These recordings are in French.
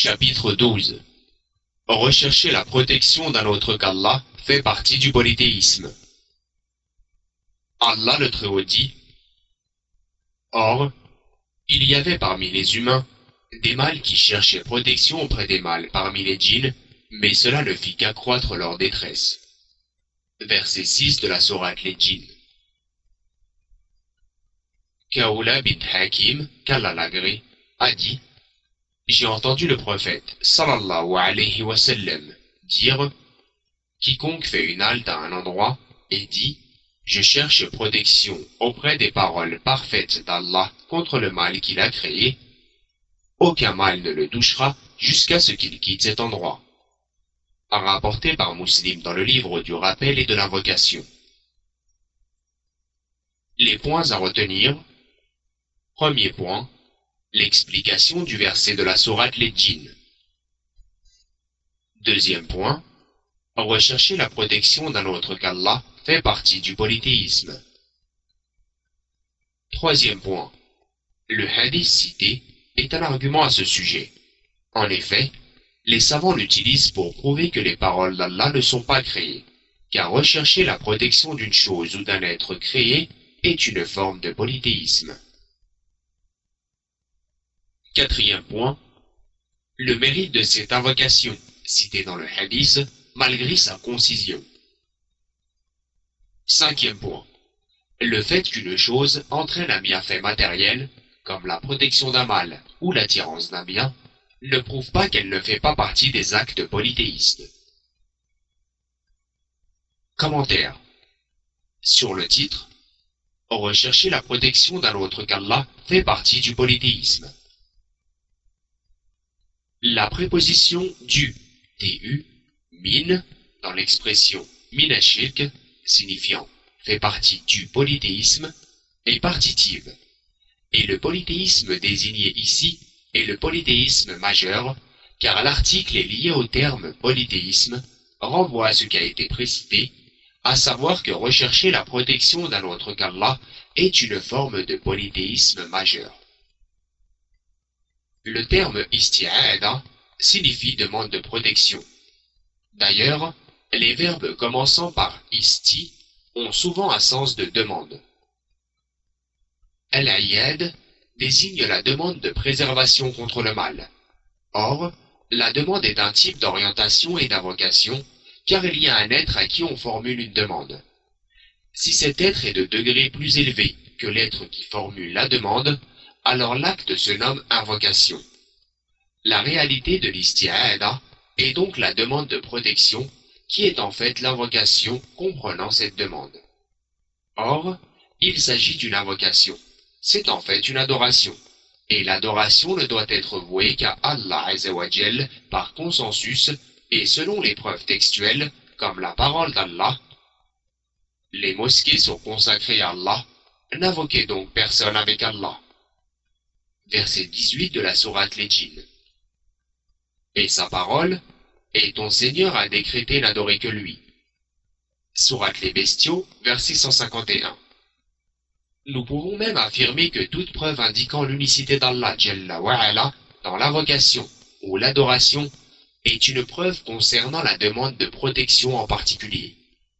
Chapitre 12. Rechercher la protection d'un autre qu'Allah fait partie du polythéisme. Allah le Très-Haut dit: Or, il y avait parmi les humains des mâles qui cherchaient protection auprès des mâles parmi les djinns, mais cela ne fit qu'accroître leur détresse. Verset 6 de la sourate les djinns. Kaoula bin Hakim, qu'Allah l'agrée, a dit: J'ai entendu le prophète, sallallahu alayhi wa sallam, dire: Quiconque fait une halte à un endroit et dit: Je cherche protection auprès des paroles parfaites d'Allah contre le mal qu'il a créé, aucun mal ne le touchera jusqu'à ce qu'il quitte cet endroit. Rapporté par Muslim dans le livre du rappel et de l'invocation. Les points à retenir. Premier point, l'explication du verset de la sourate les djinns. Deuxième point, rechercher la protection d'un autre qu'Allah fait partie du polythéisme. Troisième point, le hadith cité est un argument à ce sujet. En effet, les savants l'utilisent pour prouver que les paroles d'Allah ne sont pas créées, car rechercher la protection d'une chose ou d'un être créé est une forme de polythéisme. Quatrième point, le mérite de cette invocation, citée dans le hadith, malgré sa concision. Cinquième point, le fait qu'une chose entraîne un bienfait matériel, comme la protection d'un mal ou l'attirance d'un bien, ne prouve pas qu'elle ne fait pas partie des actes polythéistes. Commentaire. Sur le titre, rechercher la protection d'un autre qu'Allah fait partie du polythéisme. La préposition du, tu, min, dans l'expression minashirk, signifiant fait partie du polythéisme, est partitive. Et le polythéisme désigné ici est le polythéisme majeur, car l'article est lié au terme polythéisme, renvoie à ce qui a été précité, à savoir que rechercher la protection d'un autre qu'Allah est une forme de polythéisme majeur. Le terme isti'ada signifie demande de protection. D'ailleurs, les verbes commençant par isti ont souvent un sens de demande. Al-Ayyad désigne la demande de préservation contre le mal. Or, la demande est un type d'orientation et d'invocation, car il y a un être à qui on formule une demande. Si cet être est de degré plus élevé que l'être qui formule la demande, alors l'acte se nomme invocation. La réalité de l'isti'ada est donc la demande de protection, qui est en fait l'invocation comprenant cette demande. Or, il s'agit d'une invocation. C'est en fait une adoration. Et l'adoration ne doit être vouée qu'à Allah Azzawajal par consensus et selon les preuves textuelles, comme la parole d'Allah. Les mosquées sont consacrées à Allah, n'invoquez donc personne avec Allah. Verset 18 de la sourate les djinns. Et sa parole, et ton Seigneur a décrété n'adorer que lui. Sourate les bestiaux, verset 151. Nous pouvons même affirmer que toute preuve indiquant l'unicité d'Allah Jalla wa Ala dans l'invocation ou l'adoration est une preuve concernant la demande de protection en particulier.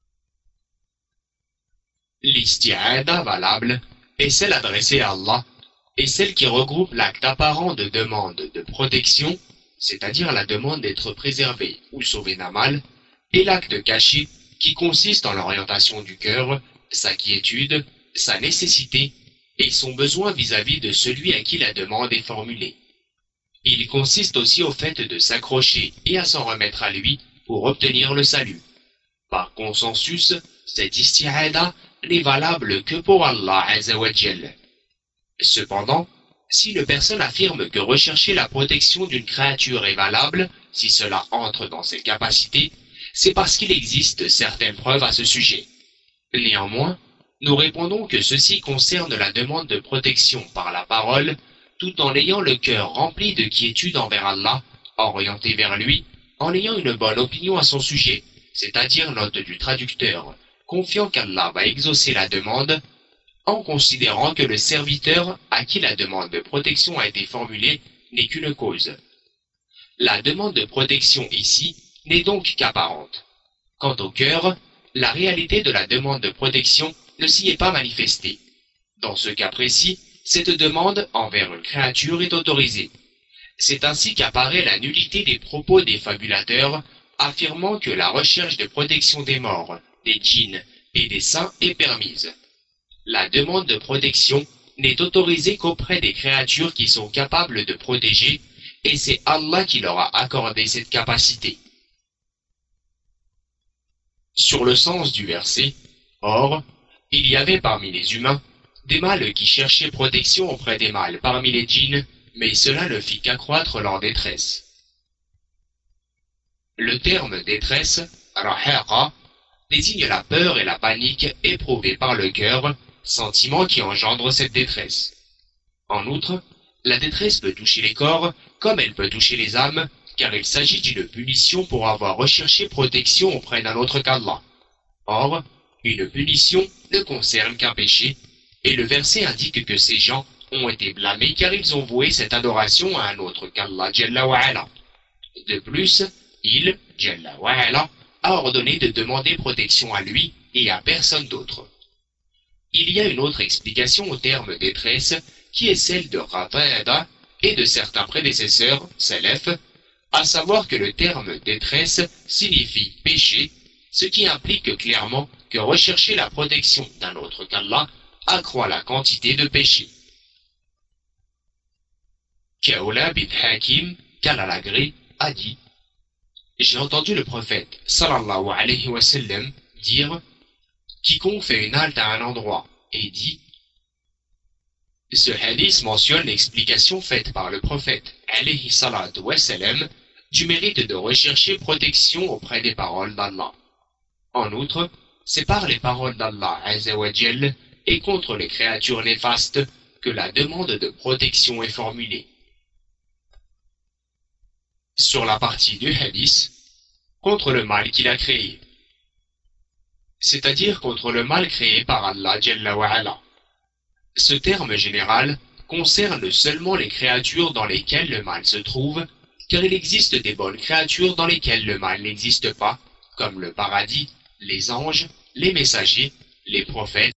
L'isti'ada valable est celle adressée à Allah et celle qui regroupe l'acte apparent de demande de protection, c'est-à-dire la demande d'être préservé ou sauvé d'un mal, et l'acte caché qui consiste en l'orientation du cœur, sa quiétude, sa nécessité et son besoin vis-à-vis de celui à qui la demande est formulée. Il consiste aussi au fait de s'accrocher et à s'en remettre à lui pour obtenir le salut. Par consensus, cette isti'ada n'est valable que pour Allah Azzawajal. Cependant, si une personne affirme que rechercher la protection d'une créature est valable, si cela entre dans ses capacités, c'est parce qu'il existe certaines preuves à ce sujet. Néanmoins, nous répondons que ceci concerne la demande de protection par la parole, tout en ayant le cœur rempli de quiétude envers Allah, orienté vers lui, en ayant une bonne opinion à son sujet, c'est-à-dire note du traducteur, confiant qu'Allah va exaucer la demande, en considérant que le serviteur à qui la demande de protection a été formulée n'est qu'une cause. La demande de protection ici n'est donc qu'apparente. Quant au cœur, la réalité de la demande de protection ne s'y est pas manifestée. Dans ce cas précis, cette demande envers une créature est autorisée. C'est ainsi qu'apparaît la nullité des propos des fabulateurs affirmant que la recherche de protection des morts, des djinns et des saints est permise. La demande de protection n'est autorisée qu'auprès des créatures qui sont capables de protéger, et c'est Allah qui leur a accordé cette capacité. Sur le sens du verset, or, il y avait parmi les humains des mâles qui cherchaient protection auprès des mâles parmi les djinns, mais cela ne fit qu'accroître leur détresse. Le terme détresse, rahaqa, désigne la peur et la panique éprouvées par le cœur, sentiment qui engendre cette détresse. En outre, la détresse peut toucher les corps comme elle peut toucher les âmes, car il s'agit d'une punition pour avoir recherché protection auprès d'un autre qu'Allah. Or, une punition ne concerne qu'un péché, et le verset indique que ces gens ont été blâmés car ils ont voué cette adoration à un autre qu'Allah Jalla wa Ala. De plus, il, Jalla wa Ala, a ordonné de demander protection à lui et à personne d'autre. Il y a une autre explication au terme détresse qui est celle de Qatada et de certains prédécesseurs, salaf, à savoir que le terme détresse signifie péché, ce qui implique clairement que rechercher la protection d'un autre qu'Allah accroît la quantité de péché. Kaoula bin Hakim, qu'Allah a dit: j'ai entendu le prophète, sallallahu alayhi wa sallam, dire: quiconque fait une halte à un endroit, et dit. Ce hadith mentionne l'explication faite par le prophète, alayhi salatu wa sallam, du mérite de rechercher protection auprès des paroles d'Allah. En outre, c'est par les paroles d'Allah azza wa jal et contre les créatures néfastes que la demande de protection est formulée. Sur la partie du hadith, contre le mal qu'il a créé, c'est-à-dire contre le mal créé par Allah Jalla wa Ala. Ce terme général concerne seulement les créatures dans lesquelles le mal se trouve, car il existe des bonnes créatures dans lesquelles le mal n'existe pas, comme le paradis, les anges, les messagers, les prophètes,